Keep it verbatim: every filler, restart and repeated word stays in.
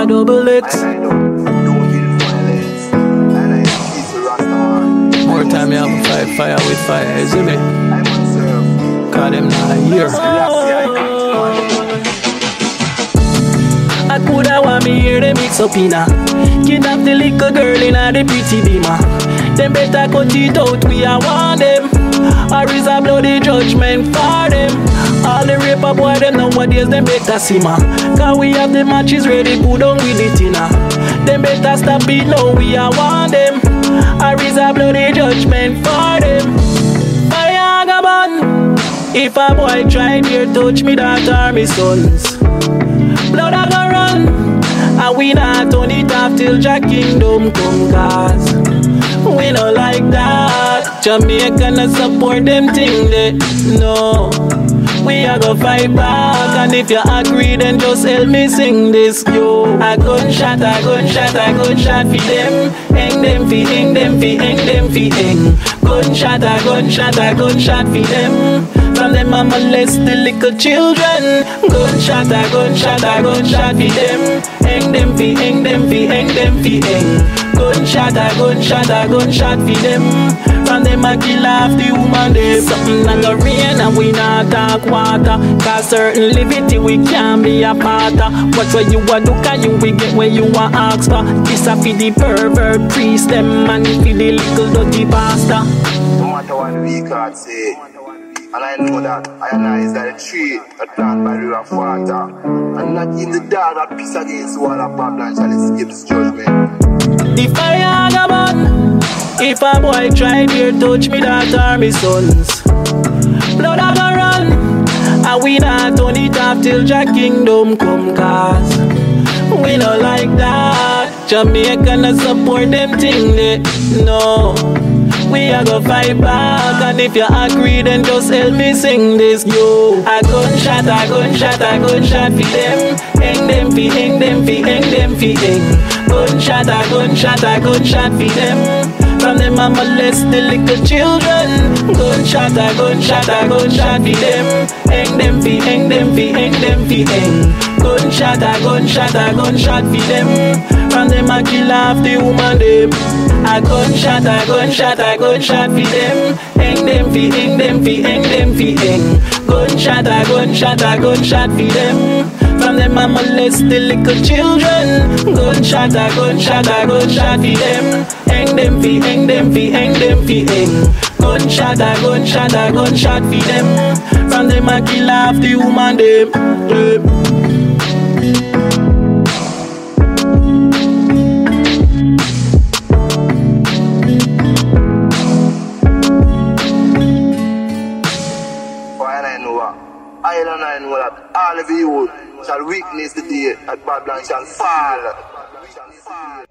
double X. More time you have to fight fire with fire, you see me? Cause them not here. I coulda want me hear them mix up inna. Kidnap the little girl inna the pretty beamer. Them better cut it out, we a want them. Or is a bloody judgment for them. All the raper boy them nowadays them better see ma. Cause we have the matches ready, put on with it inna. Them better stop it now, we a want them. Or is a bloody judgment for them. Fire go burn. If a boy try dare touch me daughter or me sons, blood a go run. And we not turn it off till Jah kingdom come. Cause we not like that. Jamaica not support them thing they, no. We a go fight back. And if you agree then just help me sing this. Yo, a gunshot, a gunshot, a gunshot for them. Hang them fi, hang them fi, hang them fi, hang. Gunshot, a gunshot, a gunshot for them. From them a molest the little children. Gunshot, a gunshot, a gunshot for them. Hang them fi, hang them fi, hang them fi, hang. Gunshot, a gunshot, a gunshot for them. From them a kill off the woman they. Something like a rain and we not talk water. Cause certain liberty we can't be a part of. What what you a do can you we get where you a ask for. This a for the pervert priest them and for the little dirty pastor. No matter what we can't say. And I know that I analyze that a tree that planted by the river of water. And not in the dark that peace against the wall of Babylon shall escape this judgment. The fire go burn. If a boy try dare touch me daughter or me sons, blood a go run. And we not turn it off till Jah kingdom come. Cause we not like that. Jamaica not support them thing they, no. We a go fight back. And if you agree then just help me sing this. Yo, a gunshot, a gunshot, a gunshot for them. Hang them fi, hang them fi, hang them fi, hang. Gunshot, a gunshot, a gunshot for them. From them a molest the little children. Gunshot, a gunshot, a gunshot for them. Hang them fi, hang them fi, hang them fi, hang. Gunshot, a gunshot, a gunshot for them. From them a kill off the woman them. A gunshot, a gunshot, a gunshot for them. Hang them fi, hang them fi, hang them fi, hang. Gunshot, a gunshot, a gunshot for them. From them a molest the little children. Gunshot, a gunshot, a gunshot for them. Hang them fi, hang them fi, hang them fi, hang. Gunshot, a gunshot, a gunshot for them. From them a kill off the woman them. Yeah. I don't know that all of you shall witness the day that Babylon shall fall.